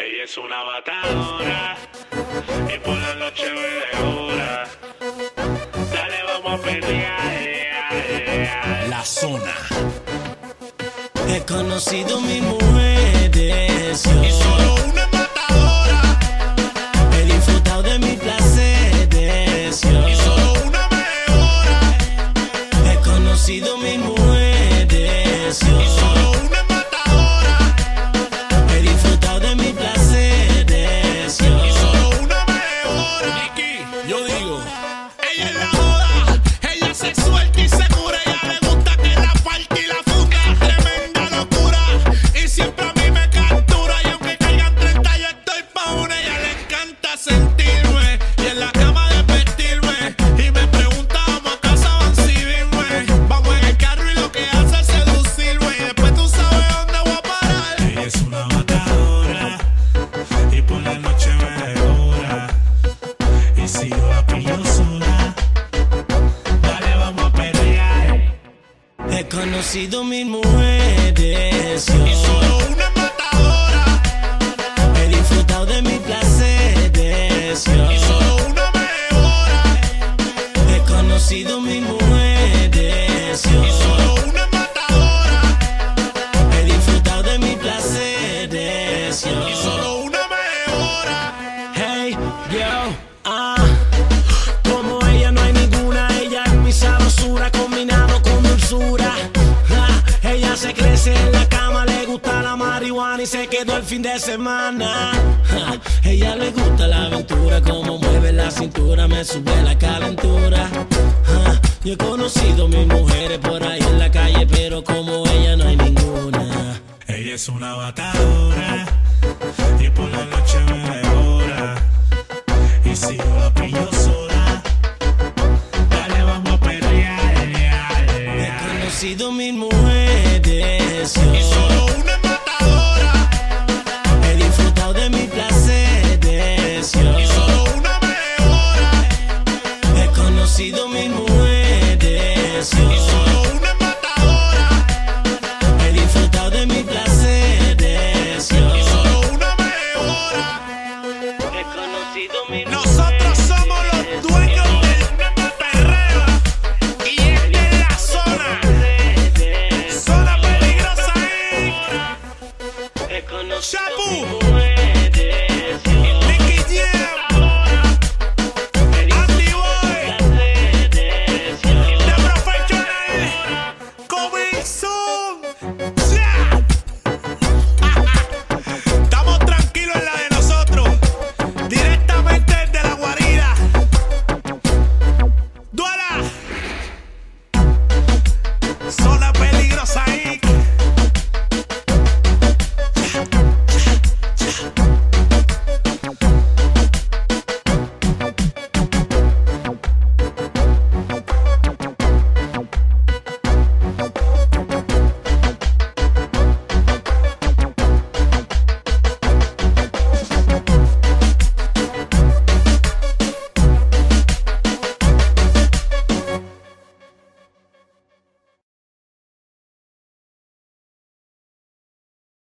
Ella es una matadora y por la noche me devora. Dale, vamos a pelear. La zona. He conocido mil mujeres Y solo una es matadora. He disfrutado de mis placeres Y solo una mejora. He conocido mil mujeres Y solo una es matadora. He disfrutado de mis placeres Y solo una mejora. Nicky, yo digo, ella es la joda. Ella se suelta y segura. Ella le gusta que la falte y la funda. Tremenda locura. Y siempre a mí me captura. Y aunque caigan 30 yo estoy pa' una. Ella le encanta sentirme. Y en la cama desvestirme. Y me pregunta, ¿vamos a casa o a exhibirme? Vamos en el carro y lo que hace es seducirme. Y después tú sabes dónde voy a parar. Ella es una matadora y por la noche me devora. Y si yo la pillo sola, dale, vamos a pelear. He conocido mil mujeres Y solo una es matadora. He disfrutado de mis placeres Y solo una mejora. He conocido mil mujeres Y solo una es matadora. He disfrutado de mis placeres Y solo una mejora. Hey, yo, como ella no hay ninguna. Ella es mi sabrosura combinado con dulzura. Ella se crece en la cama, le gusta la marihuana y se quedó el fin de semana. Ella le gusta la aventura, como mueve la cintura, me sube la calentura. Yo he conocido mis mujeres por ahí en la calle, pero como ella no hay ninguna. Ella es una matadora